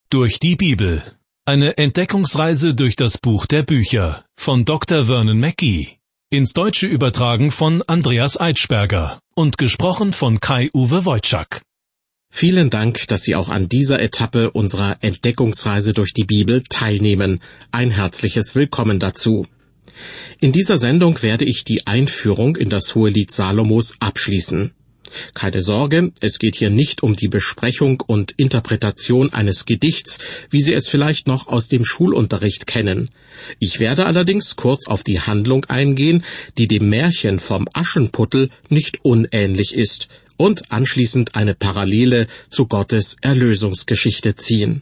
Durch die Bibel. Eine Entdeckungsreise durch das Buch der Bücher von Dr. Vernon Mackey. Ins Deutsche übertragen von Andreas Eitschberger und gesprochen von Kai-Uwe Wojczak. Vielen Dank, dass Sie auch an dieser Etappe unserer Entdeckungsreise durch die Bibel teilnehmen. Ein herzliches Willkommen dazu. In dieser Sendung werde ich die Einführung in das Hohelied Salomos abschließen. Keine Sorge, es geht hier nicht um die Besprechung und Interpretation eines Gedichts, wie Sie es vielleicht noch aus dem Schulunterricht kennen. Ich werde allerdings kurz auf die Handlung eingehen, die dem Märchen vom Aschenputtel nicht unähnlich ist, und anschließend eine Parallele zu Gottes Erlösungsgeschichte ziehen.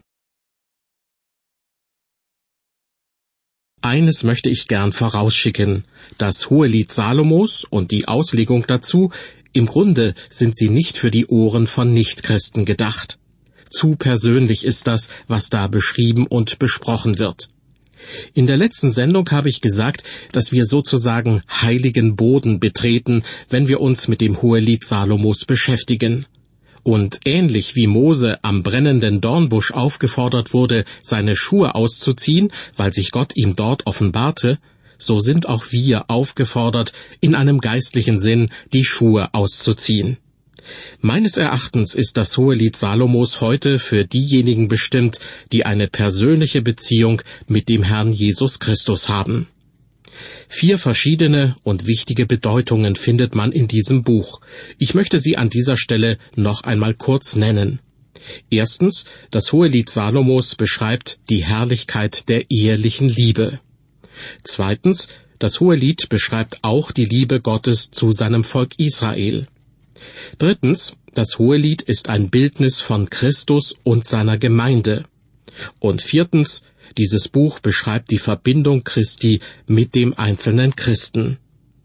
Eines möchte ich gern vorausschicken. Das Hohelied Salomos und die Auslegung dazu, im Grunde sind sie nicht für die Ohren von Nichtchristen gedacht. Zu persönlich ist das, was da beschrieben und besprochen wird. In der letzten Sendung habe ich gesagt, dass wir sozusagen heiligen Boden betreten, wenn wir uns mit dem Hohelied Salomos beschäftigen. Und ähnlich wie Mose am brennenden Dornbusch aufgefordert wurde, seine Schuhe auszuziehen, weil sich Gott ihm dort offenbarte, so sind auch wir aufgefordert, in einem geistlichen Sinn die Schuhe auszuziehen. Meines Erachtens ist das Hohelied Salomos heute für diejenigen bestimmt, die eine persönliche Beziehung mit dem Herrn Jesus Christus haben. 4 verschiedene und wichtige Bedeutungen findet man in diesem Buch. Ich möchte sie an dieser Stelle noch einmal kurz nennen. Erstens, das Hohelied Salomos beschreibt die Herrlichkeit der ehelichen Liebe. Zweitens, das Hohelied beschreibt auch die Liebe Gottes zu seinem Volk Israel. Drittens, das Hohelied ist ein Bildnis von Christus und seiner Gemeinde. Und viertens, dieses Buch beschreibt die Verbindung Christi mit dem einzelnen Christen.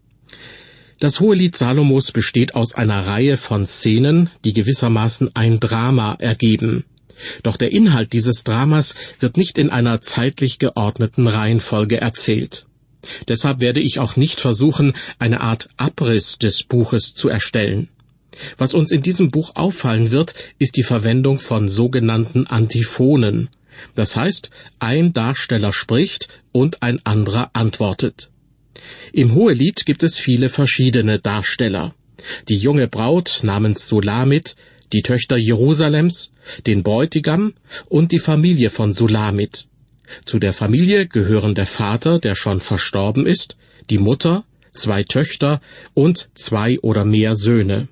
Das Hohelied Salomos besteht aus einer Reihe von Szenen, die gewissermaßen ein Drama ergeben. Doch der Inhalt dieses Dramas wird nicht in einer zeitlich geordneten Reihenfolge erzählt. Deshalb werde ich auch nicht versuchen, eine Art Abriss des Buches zu erstellen. Was uns in diesem Buch auffallen wird, ist die Verwendung von sogenannten Antiphonen. Das heißt, ein Darsteller spricht und ein anderer antwortet. Im Hohelied gibt es viele verschiedene Darsteller. Die junge Braut namens Sulamit, die Töchter Jerusalems, den Bräutigam und die Familie von Sulamit. Zu der Familie gehören der Vater, der schon verstorben ist, die Mutter, 2 Töchter und 2 oder mehr Söhne.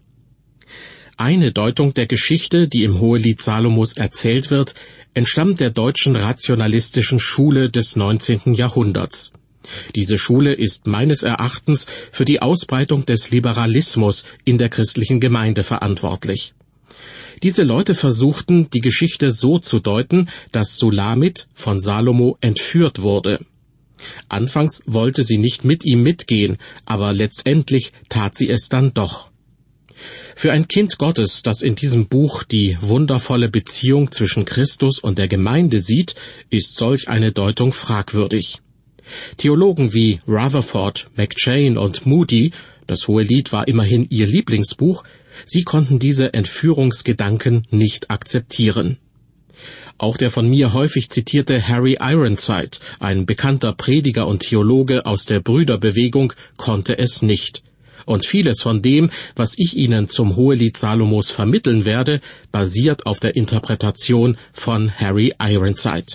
Eine Deutung der Geschichte, die im Hohelied Salomos erzählt wird, entstammt der deutschen rationalistischen Schule des 19. Jahrhunderts. Diese Schule ist meines Erachtens für die Ausbreitung des Liberalismus in der christlichen Gemeinde verantwortlich. Diese Leute versuchten, die Geschichte so zu deuten, dass Sulamit von Salomo entführt wurde. Anfangs wollte sie nicht mit ihm mitgehen, aber letztendlich tat sie es dann doch. Für ein Kind Gottes, das in diesem Buch die wundervolle Beziehung zwischen Christus und der Gemeinde sieht, ist solch eine Deutung fragwürdig. Theologen wie Rutherford, McCheyne und Moody, das Hohelied war immerhin ihr Lieblingsbuch, sie konnten diese Entführungsgedanken nicht akzeptieren. Auch der von mir häufig zitierte Harry Ironside, ein bekannter Prediger und Theologe aus der Brüderbewegung, konnte es nicht. Und vieles von dem, was ich Ihnen zum Hohelied Salomos vermitteln werde, basiert auf der Interpretation von Harry Ironside.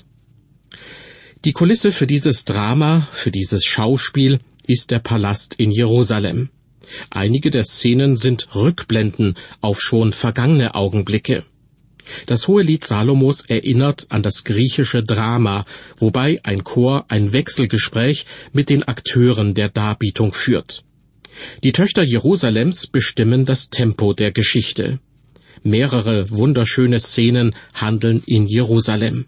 Die Kulisse für dieses Drama, für dieses Schauspiel, ist der Palast in Jerusalem. Einige der Szenen sind Rückblenden auf schon vergangene Augenblicke. Das Hohelied Salomos erinnert an das griechische Drama, wobei ein Chor ein Wechselgespräch mit den Akteuren der Darbietung führt. Die Töchter Jerusalems bestimmen das Tempo der Geschichte. Mehrere wunderschöne Szenen handeln in Jerusalem.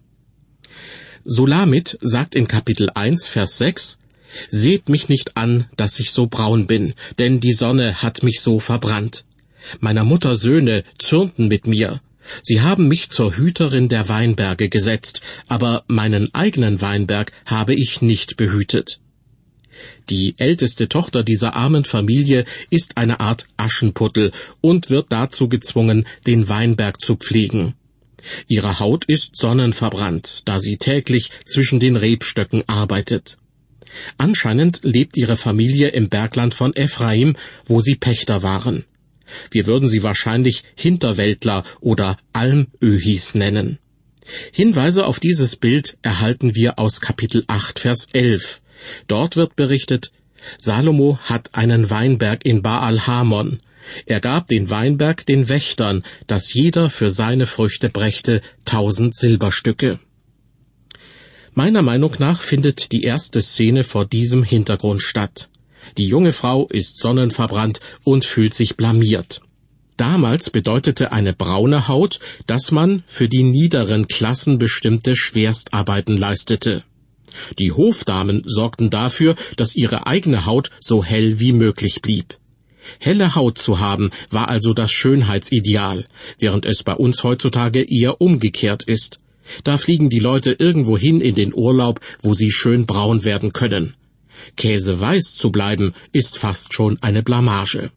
Sulamit sagt in Kapitel 1, Vers 6, »Seht mich nicht an, dass ich so braun bin, denn die Sonne hat mich so verbrannt. Meiner Mutter Söhne zürnten mit mir. Sie haben mich zur Hüterin der Weinberge gesetzt, aber meinen eigenen Weinberg habe ich nicht behütet.« Die älteste Tochter dieser armen Familie ist eine Art Aschenputtel und wird dazu gezwungen, den Weinberg zu pflegen. Ihre Haut ist sonnenverbrannt, da sie täglich zwischen den Rebstöcken arbeitet. Anscheinend lebt ihre Familie im Bergland von Ephraim, wo sie Pächter waren. Wir würden sie wahrscheinlich Hinterwäldler oder Almöhis nennen. Hinweise auf dieses Bild erhalten wir aus Kapitel 8, Vers 11. Dort wird berichtet, Salomo hat einen Weinberg in Baal-Hamon. Er gab den Weinberg den Wächtern, dass jeder für seine Früchte brächte 1000 Silberstücke. Meiner Meinung nach findet die erste Szene vor diesem Hintergrund statt. Die junge Frau ist sonnenverbrannt und fühlt sich blamiert. Damals bedeutete eine braune Haut, dass man für die niederen Klassen bestimmte Schwerstarbeiten leistete. Die Hofdamen sorgten dafür, dass ihre eigene Haut so hell wie möglich blieb. Helle Haut zu haben, war also das Schönheitsideal, während es bei uns heutzutage eher umgekehrt ist. Da fliegen die Leute irgendwo hin in den Urlaub, wo sie schön braun werden können. Käseweiß zu bleiben, ist fast schon eine Blamage.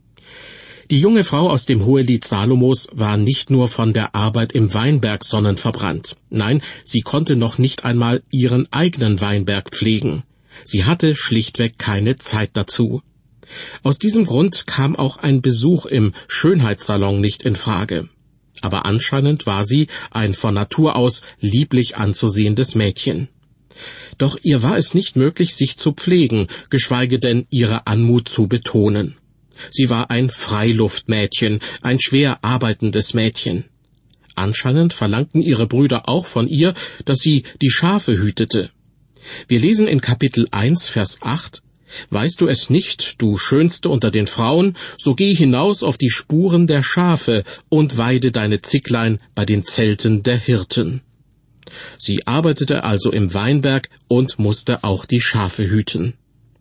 Die junge Frau aus dem Hohelied Salomos war nicht nur von der Arbeit im Weinberg sonnenverbrannt. Nein, sie konnte noch nicht einmal ihren eigenen Weinberg pflegen. Sie hatte schlichtweg keine Zeit dazu. Aus diesem Grund kam auch ein Besuch im Schönheitssalon nicht in Frage. Aber anscheinend war sie ein von Natur aus lieblich anzusehendes Mädchen. Doch ihr war es nicht möglich, sich zu pflegen, geschweige denn ihre Anmut zu betonen. Sie war ein Freiluftmädchen, ein schwer arbeitendes Mädchen. Anscheinend verlangten ihre Brüder auch von ihr, dass sie die Schafe hütete. Wir lesen in Kapitel 1, Vers 8, »Weißt du es nicht, du Schönste unter den Frauen, so geh hinaus auf die Spuren der Schafe und weide deine Zicklein bei den Zelten der Hirten.« Sie arbeitete also im Weinberg und musste auch die Schafe hüten.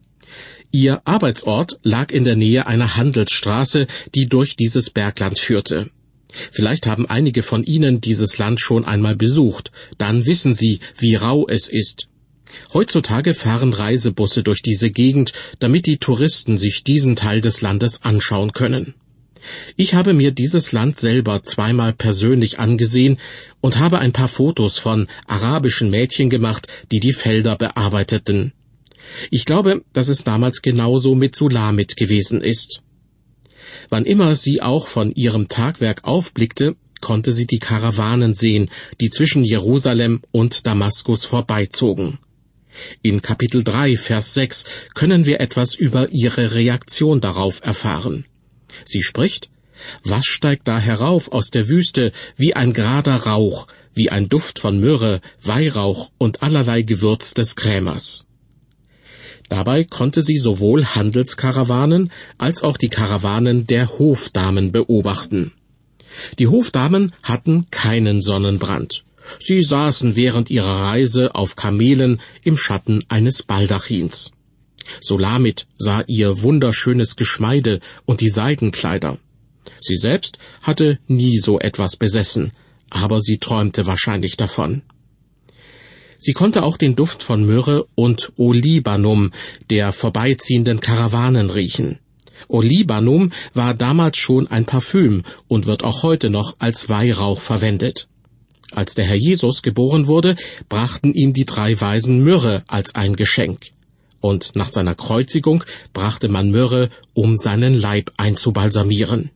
Ihr Arbeitsort lag in der Nähe einer Handelsstraße, die durch dieses Bergland führte. Vielleicht haben einige von Ihnen dieses Land schon einmal besucht, dann wissen Sie, wie rau es ist. Heutzutage fahren Reisebusse durch diese Gegend, damit die Touristen sich diesen Teil des Landes anschauen können. Ich habe mir dieses Land selber zweimal persönlich angesehen und habe ein paar Fotos von arabischen Mädchen gemacht, die die Felder bearbeiteten. Ich glaube, dass es damals genauso mit Sulamit gewesen ist. Wann immer sie auch von ihrem Tagwerk aufblickte, konnte sie die Karawanen sehen, die zwischen Jerusalem und Damaskus vorbeizogen. In Kapitel 3, Vers 6 können wir etwas über ihre Reaktion darauf erfahren. Sie spricht, »Was steigt da herauf aus der Wüste wie ein gerader Rauch, wie ein Duft von Myrrhe, Weihrauch und allerlei Gewürz des Krämers?« Dabei konnte sie sowohl Handelskarawanen als auch die Karawanen der Hofdamen beobachten. Die Hofdamen hatten keinen Sonnenbrand. Sie saßen während ihrer Reise auf Kamelen im Schatten eines Baldachins. Sulamit sah ihr wunderschönes Geschmeide und die Seidenkleider. Sie selbst hatte nie so etwas besessen, aber sie träumte wahrscheinlich davon. Sie konnte auch den Duft von Myrrhe und Olibanum, der vorbeiziehenden Karawanen, riechen. Olibanum war damals schon ein Parfüm und wird auch heute noch als Weihrauch verwendet. Als der Herr Jesus geboren wurde, brachten ihm die 3 Weisen Myrrhe als ein Geschenk. Und nach seiner Kreuzigung brachte man Myrrhe, um seinen Leib einzubalsamieren.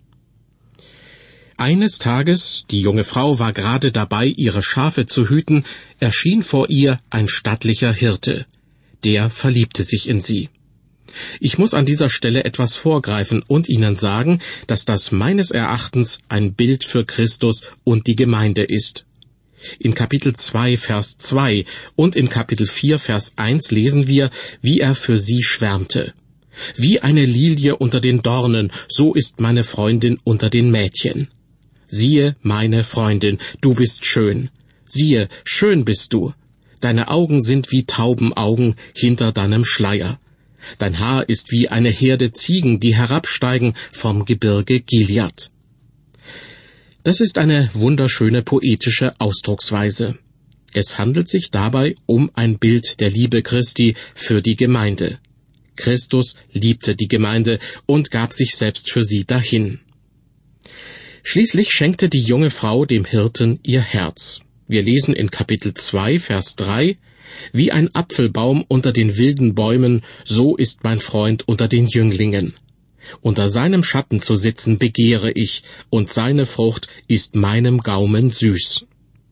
Eines Tages, die junge Frau war gerade dabei, ihre Schafe zu hüten, erschien vor ihr ein stattlicher Hirte. Der verliebte sich in sie. Ich muss an dieser Stelle etwas vorgreifen und Ihnen sagen, dass das meines Erachtens ein Bild für Christus und die Gemeinde ist. In Kapitel 2, Vers 2 und in Kapitel 4, Vers 1 lesen wir, wie er für sie schwärmte. »Wie eine Lilie unter den Dornen, so ist meine Freundin unter den Mädchen. Siehe, meine Freundin, du bist schön. Siehe, schön bist du. Deine Augen sind wie Taubenaugen hinter deinem Schleier. Dein Haar ist wie eine Herde Ziegen, die herabsteigen vom Gebirge Gilead.« Das ist eine wunderschöne poetische Ausdrucksweise. Es handelt sich dabei um ein Bild der Liebe Christi für die Gemeinde. Christus liebte die Gemeinde und gab sich selbst für sie dahin. Schließlich schenkte die junge Frau dem Hirten ihr Herz. Wir lesen in Kapitel 2, Vers 3, »Wie ein Apfelbaum unter den wilden Bäumen, so ist mein Freund unter den Jünglingen. Unter seinem Schatten zu sitzen begehre ich, und seine Frucht ist meinem Gaumen süß.«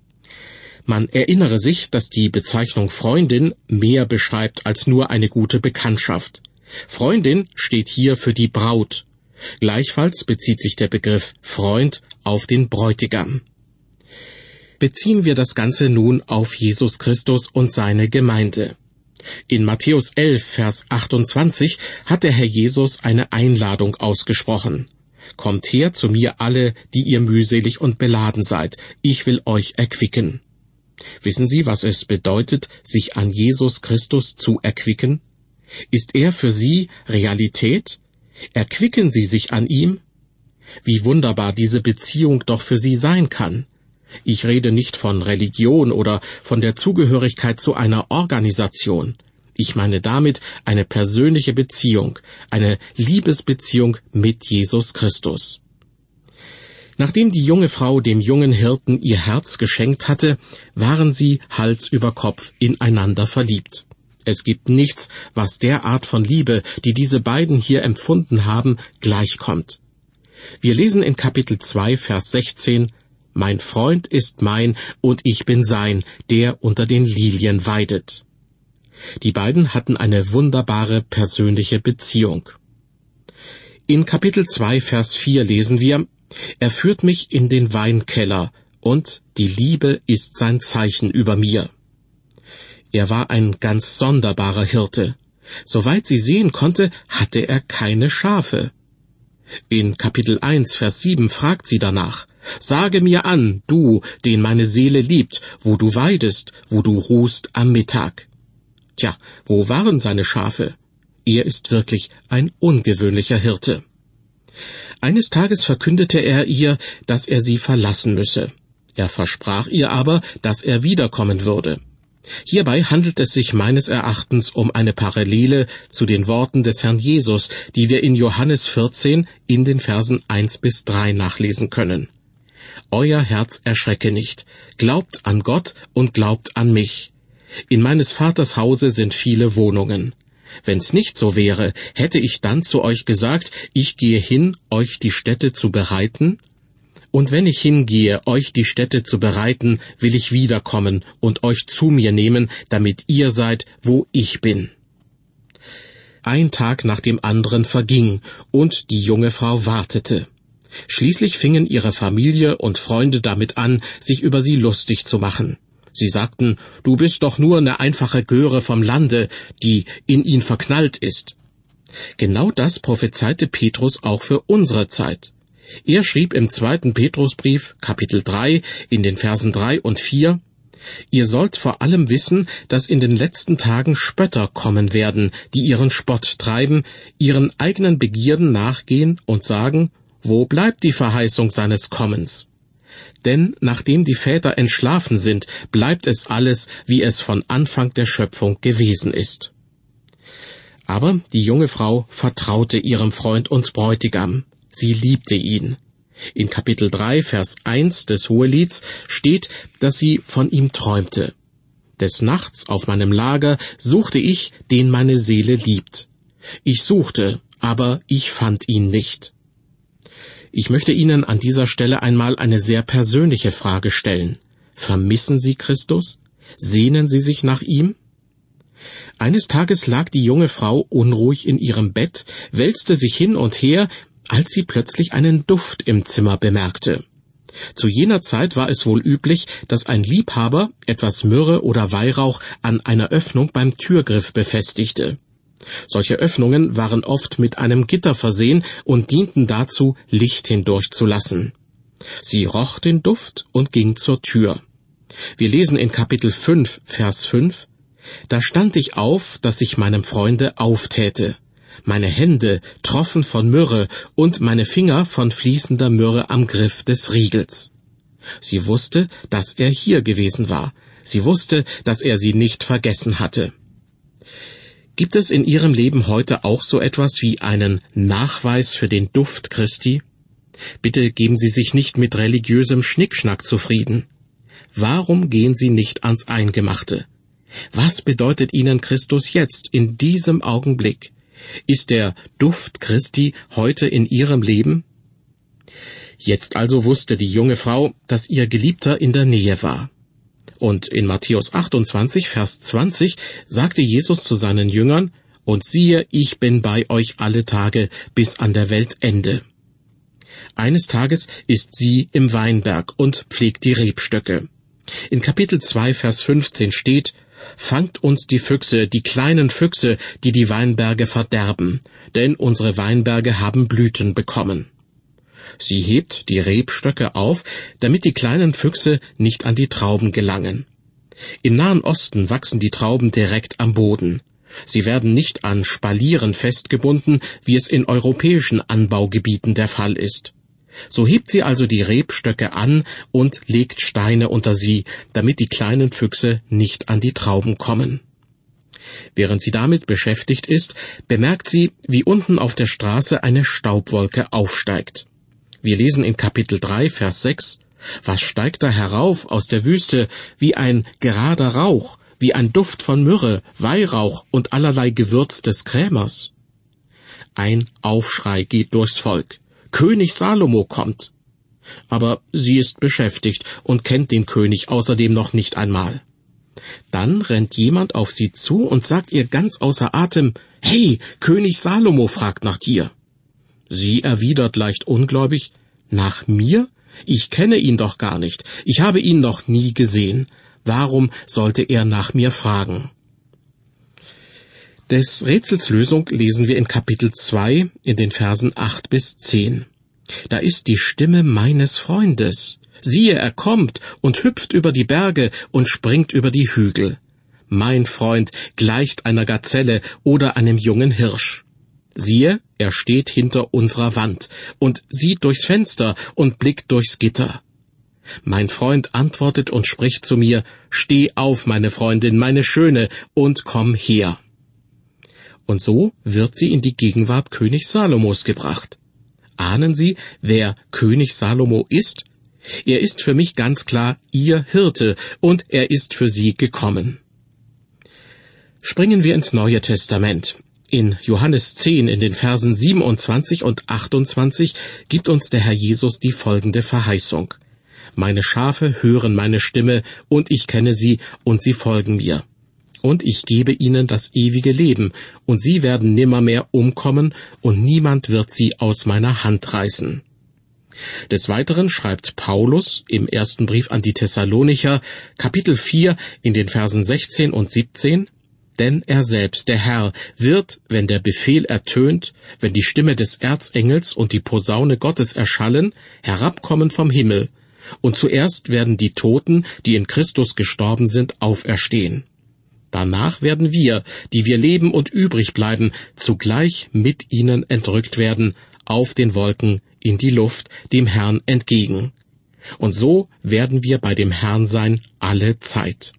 Man erinnere sich, dass die Bezeichnung Freundin mehr beschreibt als nur eine gute Bekanntschaft. Freundin steht hier für die Braut. Gleichfalls bezieht sich der Begriff Freund auf den Bräutigam. Beziehen wir das Ganze nun auf Jesus Christus und seine Gemeinde. In Matthäus 11, Vers 28 hat der Herr Jesus eine Einladung ausgesprochen. »Kommt her zu mir alle, die ihr mühselig und beladen seid, ich will euch erquicken.« Wissen Sie, was es bedeutet, sich an Jesus Christus zu erquicken? Ist er für Sie Realität? Erquicken Sie sich an ihm? Wie wunderbar diese Beziehung doch für Sie sein kann. Ich rede nicht von Religion oder von der Zugehörigkeit zu einer Organisation. Ich meine damit eine persönliche Beziehung, eine Liebesbeziehung mit Jesus Christus. Nachdem die junge Frau dem jungen Hirten ihr Herz geschenkt hatte, waren sie Hals über Kopf ineinander verliebt. Es gibt nichts, was der Art von Liebe, die diese beiden hier empfunden haben, gleichkommt. Wir lesen in Kapitel 2, Vers 16, »Mein Freund ist mein, und ich bin sein, der unter den Lilien weidet.« Die beiden hatten eine wunderbare persönliche Beziehung. In Kapitel 2, Vers 4 lesen wir, »Er führt mich in den Weinkeller, und die Liebe ist sein Zeichen über mir.« Er war ein ganz sonderbarer Hirte. Soweit sie sehen konnte, hatte er keine Schafe. In Kapitel 1, Vers 7 fragt sie danach, »Sage mir an, du, den meine Seele liebt, wo du weidest, wo du ruhst am Mittag.« Tja, wo waren seine Schafe? Er ist wirklich ein ungewöhnlicher Hirte. Eines Tages verkündete er ihr, dass er sie verlassen müsse. Er versprach ihr aber, dass er wiederkommen würde. Hierbei handelt es sich meines Erachtens um eine Parallele zu den Worten des Herrn Jesus, die wir in Johannes 14 in den Versen 1-3 nachlesen können. »Euer Herz erschrecke nicht, glaubt an Gott und glaubt an mich. In meines Vaters Hause sind viele Wohnungen. Wenn's nicht so wäre, hätte ich dann zu euch gesagt, ich gehe hin, euch die Stätte zu bereiten? Und wenn ich hingehe, euch die Stätte zu bereiten, will ich wiederkommen und euch zu mir nehmen, damit ihr seid, wo ich bin.« Ein Tag nach dem anderen verging, und die junge Frau wartete. Schließlich fingen ihre Familie und Freunde damit an, sich über sie lustig zu machen. Sie sagten, »Du bist doch nur eine einfache Göre vom Lande, die in ihn verknallt ist.« Genau das prophezeite Petrus auch für unsere Zeit. Er schrieb im 2. Petrusbrief, Kapitel 3, in den Versen 3 und 4, »Ihr sollt vor allem wissen, dass in den letzten Tagen Spötter kommen werden, die ihren Spott treiben, ihren eigenen Begierden nachgehen und sagen, wo bleibt die Verheißung seines Kommens? Denn nachdem die Väter entschlafen sind, bleibt es alles, wie es von Anfang der Schöpfung gewesen ist.« Aber die junge Frau vertraute ihrem Freund und Bräutigam. Sie liebte ihn. In Kapitel 3, Vers 1 des Hohelieds steht, dass sie von ihm träumte. »Des Nachts auf meinem Lager suchte ich, den meine Seele liebt. Ich suchte, aber ich fand ihn nicht.« Ich möchte Ihnen an dieser Stelle einmal eine sehr persönliche Frage stellen. Vermissen Sie Christus? Sehnen Sie sich nach ihm? Eines Tages lag die junge Frau unruhig in ihrem Bett, wälzte sich hin und her, als sie plötzlich einen Duft im Zimmer bemerkte. Zu jener Zeit war es wohl üblich, dass ein Liebhaber etwas Myrrhe oder Weihrauch an einer Öffnung beim Türgriff befestigte. Solche Öffnungen waren oft mit einem Gitter versehen und dienten dazu, Licht hindurchzulassen. Sie roch den Duft und ging zur Tür. Wir lesen in Kapitel 5, Vers 5, »Da stand ich auf, dass ich meinem Freunde auftäte. Meine Hände troffen von Myrrhe und meine Finger von fließender Myrrhe am Griff des Riegels.« Sie wusste, dass er hier gewesen war. Sie wusste, dass er sie nicht vergessen hatte. Gibt es in Ihrem Leben heute auch so etwas wie einen Nachweis für den Duft Christi? Bitte geben Sie sich nicht mit religiösem Schnickschnack zufrieden. Warum gehen Sie nicht ans Eingemachte? Was bedeutet Ihnen Christus jetzt, in diesem Augenblick? Ist der Duft Christi heute in Ihrem Leben? Jetzt also wusste die junge Frau, dass ihr Geliebter in der Nähe war. Und in Matthäus 28, Vers 20 sagte Jesus zu seinen Jüngern, »Und siehe, ich bin bei euch alle Tage bis an der Weltende.« Eines Tages ist sie im Weinberg und pflegt die Rebstöcke. In Kapitel 2, Vers 15 steht, »Fangt uns die Füchse, die kleinen Füchse, die die Weinberge verderben, denn unsere Weinberge haben Blüten bekommen.« Sie hebt die Rebstöcke auf, damit die kleinen Füchse nicht an die Trauben gelangen. Im Nahen Osten wachsen die Trauben direkt am Boden. Sie werden nicht an Spalieren festgebunden, wie es in europäischen Anbaugebieten der Fall ist. So hebt sie also die Rebstöcke an und legt Steine unter sie, damit die kleinen Füchse nicht an die Trauben kommen. Während sie damit beschäftigt ist, bemerkt sie, wie unten auf der Straße eine Staubwolke aufsteigt. Wir lesen in Kapitel 3, Vers 6, »Was steigt da herauf aus der Wüste wie ein gerader Rauch, wie ein Duft von Myrrhe, Weihrauch und allerlei Gewürz des Krämers?« Ein Aufschrei geht durchs Volk. König Salomo kommt. Aber sie ist beschäftigt und kennt den König außerdem noch nicht einmal. Dann rennt jemand auf sie zu und sagt ihr ganz außer Atem, »Hey, König Salomo fragt nach dir.« Sie erwidert leicht ungläubig, »Nach mir? Ich kenne ihn doch gar nicht. Ich habe ihn noch nie gesehen. Warum sollte er nach mir fragen?« Des Rätsels Lösung lesen wir in Kapitel 2 in den Versen 8 bis 10. Da ist die Stimme meines Freundes. Siehe, er kommt und hüpft über die Berge und springt über die Hügel. Mein Freund gleicht einer Gazelle oder einem jungen Hirsch. Siehe, er steht hinter unserer Wand und sieht durchs Fenster und blickt durchs Gitter. Mein Freund antwortet und spricht zu mir, »Steh auf, meine Freundin, meine Schöne, und komm her.« Und so wird sie in die Gegenwart König Salomos gebracht. Ahnen Sie, wer König Salomo ist? Er ist für mich ganz klar Ihr Hirte, und er ist für Sie gekommen. Springen wir ins Neue Testament. In Johannes 10 in den Versen 27 und 28 gibt uns der Herr Jesus die folgende Verheißung. »Meine Schafe hören meine Stimme, und ich kenne sie, und sie folgen mir. Und ich gebe ihnen das ewige Leben, und sie werden nimmermehr umkommen, und niemand wird sie aus meiner Hand reißen.« Des Weiteren schreibt Paulus im ersten Brief an die Thessalonicher, Kapitel 4 in den Versen 16 und 17, »Denn er selbst, der Herr, wird, wenn der Befehl ertönt, wenn die Stimme des Erzengels und die Posaune Gottes erschallen, herabkommen vom Himmel, und zuerst werden die Toten, die in Christus gestorben sind, auferstehen. Danach werden wir, die wir leben und übrig bleiben, zugleich mit ihnen entrückt werden, auf den Wolken, in die Luft, dem Herrn entgegen. Und so werden wir bei dem Herrn sein alle Zeit.«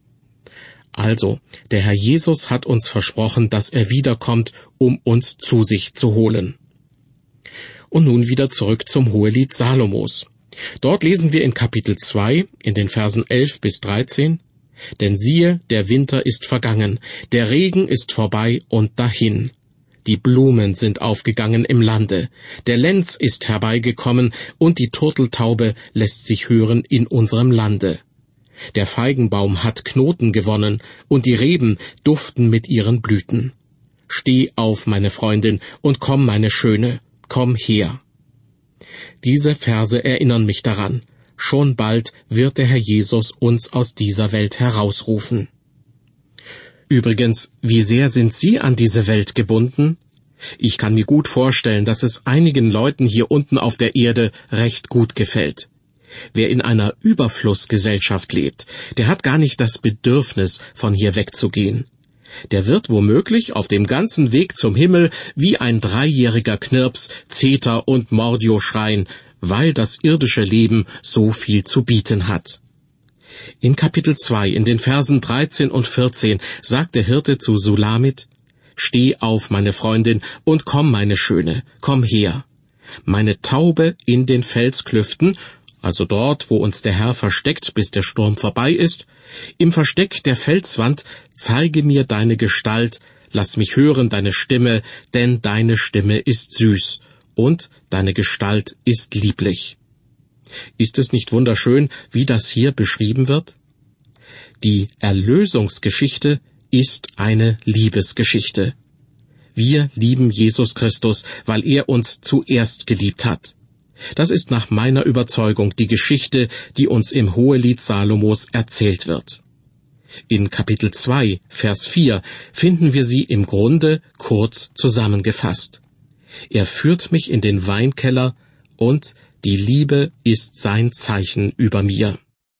Also, der Herr Jesus hat uns versprochen, dass er wiederkommt, um uns zu sich zu holen. Und nun wieder zurück zum Hohelied Salomos. Dort lesen wir in Kapitel 2, in den Versen 11 bis 13, »Denn siehe, der Winter ist vergangen, der Regen ist vorbei und dahin. Die Blumen sind aufgegangen im Lande, der Lenz ist herbeigekommen und die Turteltaube lässt sich hören in unserem Lande. Der Feigenbaum hat Knoten gewonnen und die Reben duften mit ihren Blüten. Steh auf, meine Freundin, und komm, meine Schöne, komm her.« Diese Verse erinnern mich daran. Schon bald wird der Herr Jesus uns aus dieser Welt herausrufen. Übrigens, wie sehr sind Sie an diese Welt gebunden? Ich kann mir gut vorstellen, dass es einigen Leuten hier unten auf der Erde recht gut gefällt. Wer in einer Überflussgesellschaft lebt, der hat gar nicht das Bedürfnis, von hier wegzugehen. Der wird womöglich auf dem ganzen Weg zum Himmel wie ein 3-jähriger Knirps, Zeter und Mordio schreien, weil das irdische Leben so viel zu bieten hat. In Kapitel 2, in den Versen 13 und 14, sagt der Hirte zu Sulamit, »Steh auf, meine Freundin, und komm, meine Schöne, komm her. Meine Taube in den Felsklüften, also dort, wo uns der Herr versteckt, bis der Sturm vorbei ist, im Versteck der Felswand zeige mir deine Gestalt, lass mich hören deine Stimme, denn deine Stimme ist süß und deine Gestalt ist lieblich. Ist es nicht wunderschön, wie das hier beschrieben wird? Die Erlösungsgeschichte ist eine Liebesgeschichte. Wir lieben Jesus Christus, weil er uns zuerst geliebt hat. Das ist nach meiner Überzeugung die Geschichte, die uns im Hohelied Salomos erzählt wird. In Kapitel 2, Vers 4 finden wir sie im Grunde kurz zusammengefasst. Er führt mich in den Weinkeller und die Liebe ist sein Zeichen über mir.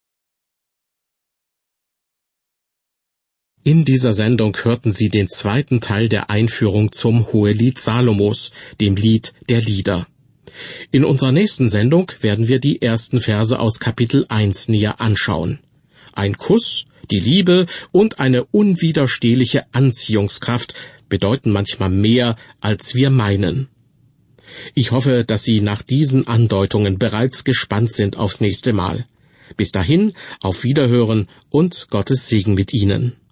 In dieser Sendung hörten Sie den zweiten Teil der Einführung zum Hohelied Salomos, dem Lied der Lieder. In unserer nächsten Sendung werden wir die ersten Verse aus Kapitel 1 näher anschauen. Ein Kuss, die Liebe und eine unwiderstehliche Anziehungskraft bedeuten manchmal mehr, als wir meinen. Ich hoffe, dass Sie nach diesen Andeutungen bereits gespannt sind aufs nächste Mal. Bis dahin, auf Wiederhören und Gottes Segen mit Ihnen.